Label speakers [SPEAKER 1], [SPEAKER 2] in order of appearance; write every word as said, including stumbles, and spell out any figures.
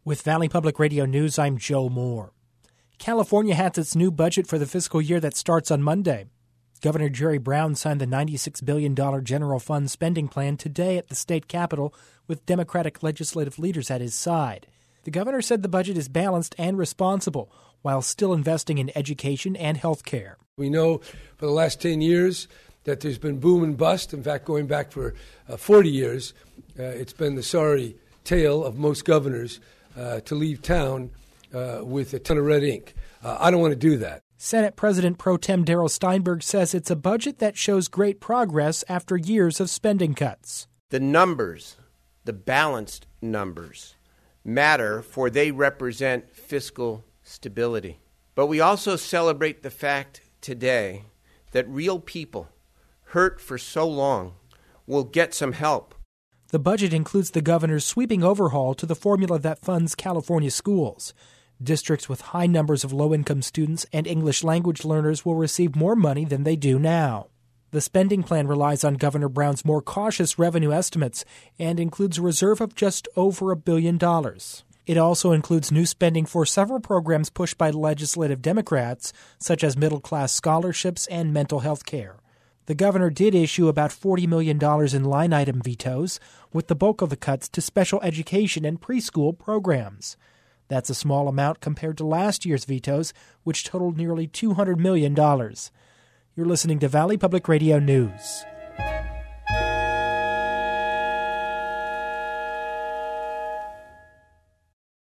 [SPEAKER 1] With Valley Public Radio News, I'm Joe Moore. California has its new budget for the fiscal year that starts on Monday. Governor Jerry Brown signed the ninety-six billion dollars general fund spending plan today at the state capitol with Democratic legislative leaders at his side. The governor said the budget is balanced and responsible while still investing in education and health care.
[SPEAKER 2] We know for the last ten years that there's been boom and bust. In fact, going back for uh, forty years, uh, it's been the sorry tale of most governors uh, to leave town uh, with a ton of red ink. Uh, I don't want to do that.
[SPEAKER 1] Senate President Pro Tem Darrell Steinberg says it's a budget that shows great progress after years of spending cuts.
[SPEAKER 3] The numbers, the balanced numbers, matter, for they represent fiscal stability. But we also celebrate the fact today that real people, hurt for so long, will get some help.
[SPEAKER 1] The budget includes the governor's sweeping overhaul to the formula that funds California schools. Districts with high numbers of low-income students and English language learners will receive more money than they do now. The spending plan relies on Governor Brown's more cautious revenue estimates and includes a reserve of just over a billion dollars. It also includes new spending for several programs pushed by legislative Democrats, such as middle-class scholarships and mental health care. The governor did issue about forty million dollars in line-item vetoes, with the bulk of the cuts to special education and preschool programs. That's a small amount compared to last year's vetoes, which totaled nearly two hundred million dollars. You're listening to Valley Public Radio News.